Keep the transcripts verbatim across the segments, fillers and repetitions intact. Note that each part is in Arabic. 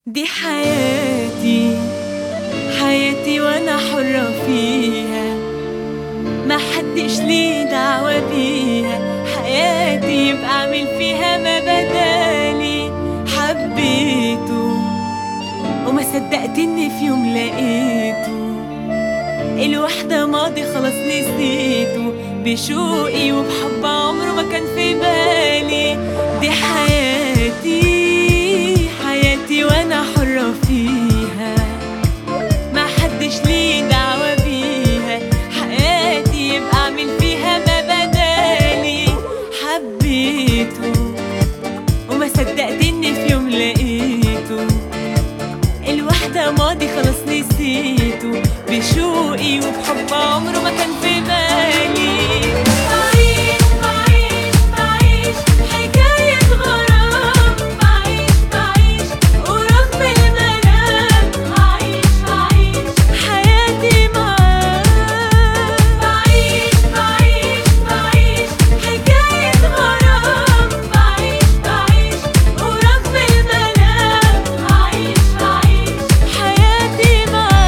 دي حياتي حياتي وانا حرة فيها، ما حدش ليه دعوة بيها. حياتي يبقى اعمل فيها ما بدالي. حبيته وما صدقت اني في يوم لقيته. الوحدة ماضي خلاص نسيته، بشوقي وبحب عمره ما كان في بالي. دي حياتي حياتي وانا حرة فيها، ما حدش ليه دعوة بيها. حياتي يبقى اعمل فيها ما بدالي. حبيته وما صدقت اني في يوم لقيته. الوحدة ماضي خلاص نسيته، بشوقي وبحب عمره ما كان في بالي. بعيش بعيش بعيش حكاية غرام، بعيش بعيش ورغم المنام. عايش عايش حياتي معاه. بعيش بعيش بعيش حكاية غرام، بعيش بعيش ورغم المنام. عايش عايش حياتي معاه.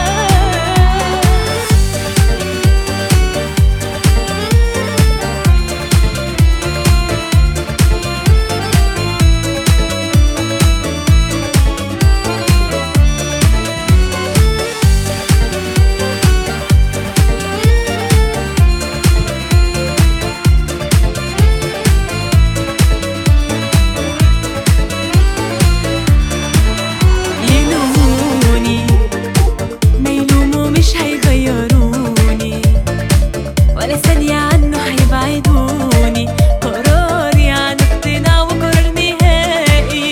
يلوموني ما يلوموا مش هيغيروني، ولا ثانية عنه هيبعدوني. قراري عن اقتناع وقرار نهائي.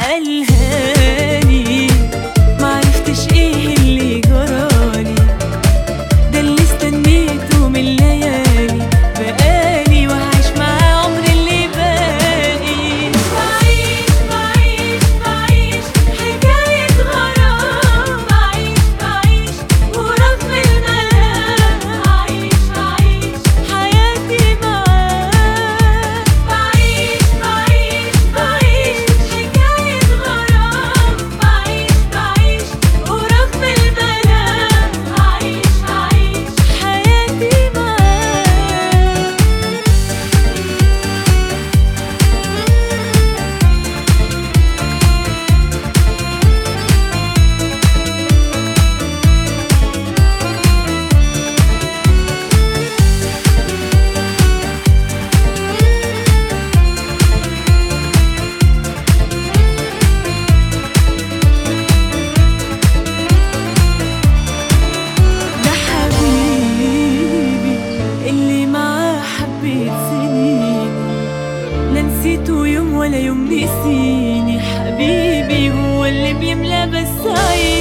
قالهالي معرفتش ايه اللي جرالي، ده اللي استنيته من ليالي. بقالي وهعيش معاه عمري اللي باقي. بعيش بعيش بعيش حكاية غرام، بعيش بعيش ورغم المنام. عايش عايش حياتي معاه. بعيش بعيش بعيش حكاية غرام، بعيش بعيش ورغم المنام. عايش عايش حياتي معاه. ده حبيبي اللي معاه حبيت سنين، لا نسيته يوم ولا يوم نسيني. حبيبي هو اللي بيملى بس عيني.